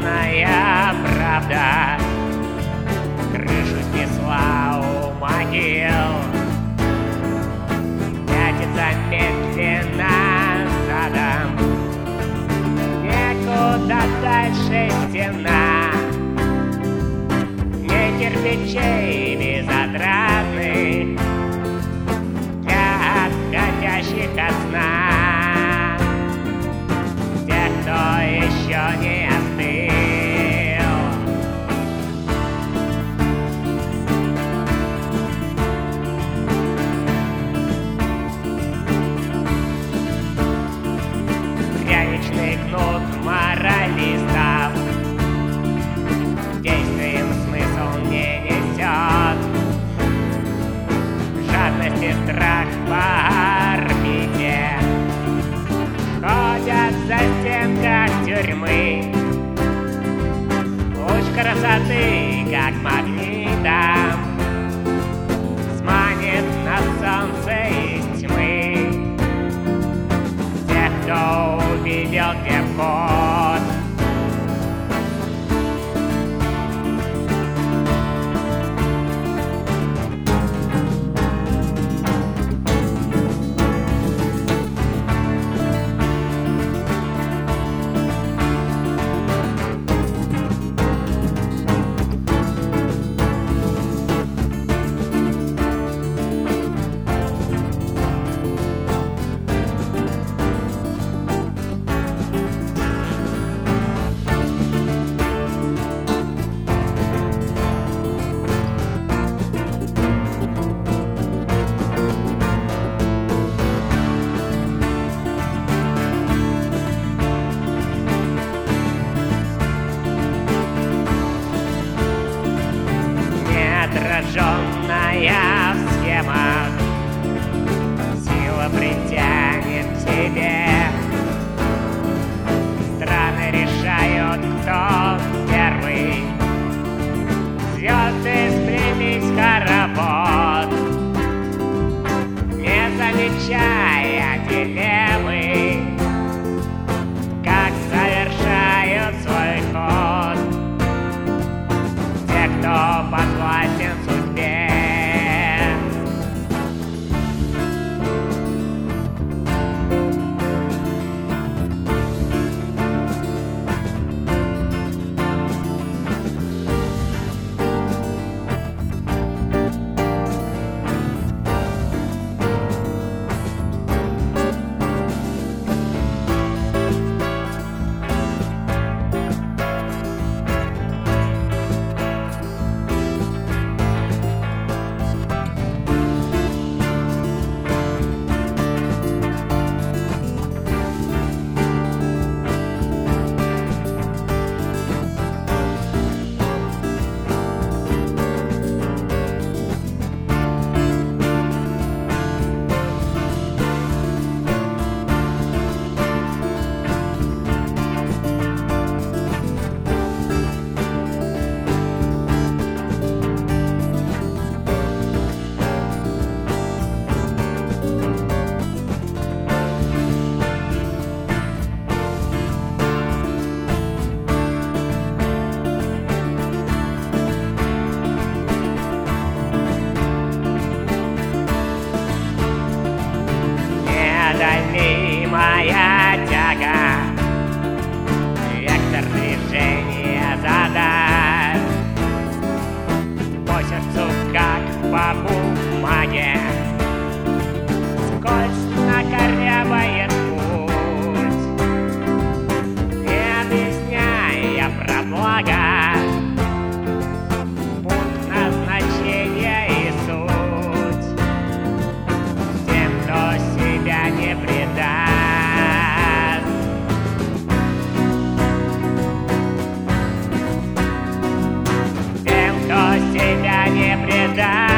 отраженная правда крышу снесла у могил. Пятится медленно задом, некуда дальше стена. Не кирпичей безотрадных для отходящих от сна, тех, кто еще не остыл. Пряничный кнут моралистов действием смысл не несет. Жадность и страх по орбите ходят за стенках тюрьмы. Луч красоты, как магнитом, сманит на солнце из тьмы тех, кто увидел, где вход. Отраженная в схемах, сила притянет к себе. Страны решают, кто первый. Звезды сплелись в хоровод, не замечая дилеммы, как совершают свой ход те, кто подвластен судьбе. Моя тяга, вектор движения задаст по сердцу, как по бумаге, скользко корябает путь, не объясняя про благо, пункт назначения и суть тем, кто себя не предаст. Себя не предаст.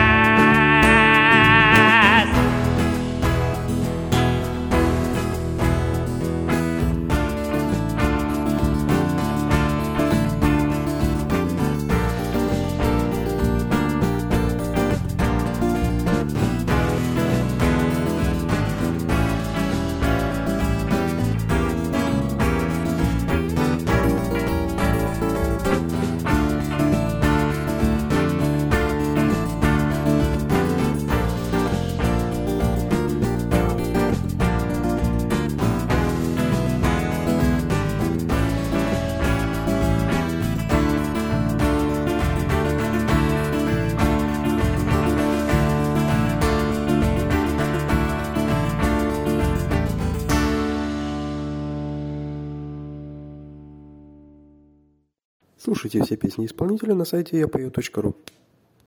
Слушайте все песни исполнителя на сайте yapою.ru.